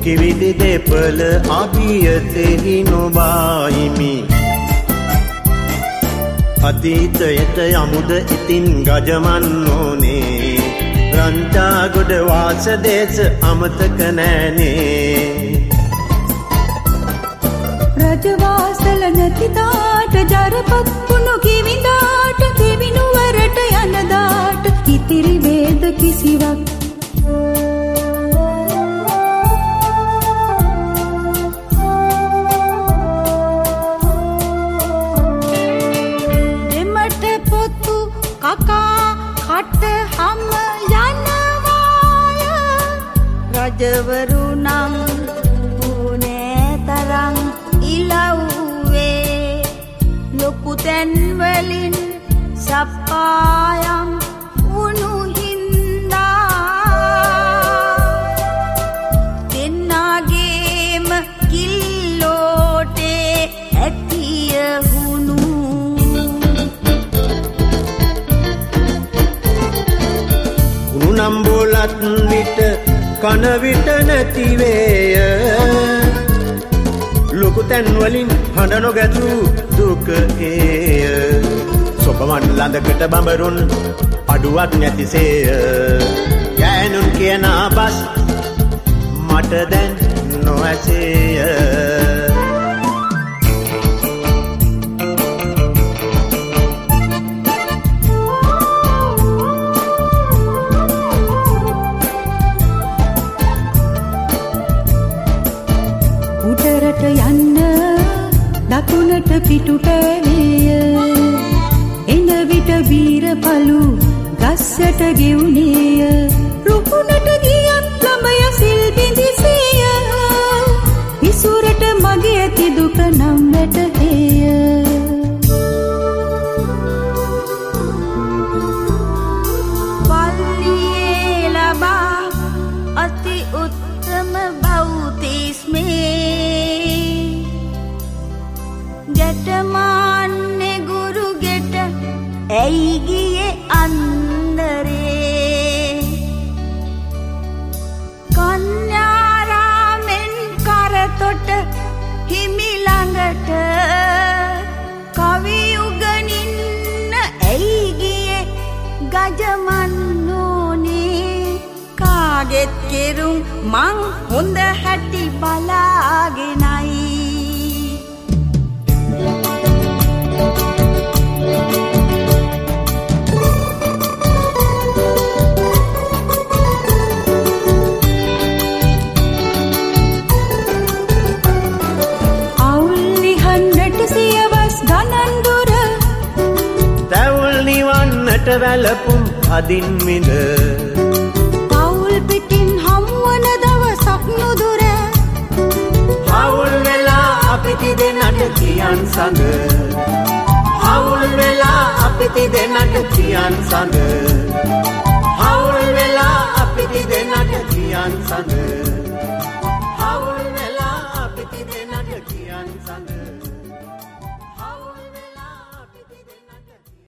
කිවිඩි දෙපළ අභියතෙහි නොබායිමි අතීතයට යමුද ඉතින් ගජමන් ඕනේ රංචාගොඩ වාසදේශ අමතක නෑනේ රජවාසල නැතිදාට ජරපත් පුුණු කිවිඳාට දෙවිනුවරට යනදාට ඉතිරි වේද කිසිවක් දෙමට පොත්තු කකා කට හම යනවාය රජවරු නම් පුනේ තරං ඉලව්වේ ලොකු තැන්වලින් සප්පායම් වුණු හින්දා දෙන්නාගේම කිල්ලෝටේ ඇතිය හුණු උණුනම්බෝලත් විට කන විට නැතිවේය ලොකු තැන්වලින් හඬ නොගැසූ දුක ඒය සොබවන් ළඳකට බඹරුන් අඩුවක් නැතිසේය ගෑනුන් කියන බස් මට දැන් නොඇසේය උඩරට යන්න දකුණට පිටුපෑවිය එන විට වීරපලු ගස්සට ගෙවුනේය රුකුණට ගියත් ළමය සිල් බිඳිසේය ඉසුරට මගේ ඇති දුක නම් වැටහේය පල්ලියේ ලබා අති උත්තම බෞතිස්මේ ගැටමාන්නේ ගුරු ගෙට ඇයි ගියේ අන්දරේ කන්‍යාරාමෙන් කරතොට හිමි ළඟට කවි උගනින්න ඇයි ගියේ ගජමන් නෝනේ කාගෙත් කෙරුම් මං හොඳ හැටි බලාගෙනයි වැලපුම් අදින් විඳ පවුල් පිටින් හමුවන දවසක් නුදුර හවුල් වෙලා අපිති දෙන්නට කියන් සඳ හවුල් වෙලා අපිති දෙන්නට කියන් සඳ හවුල් වෙලා අපිති දෙන්නට කියන් සඳ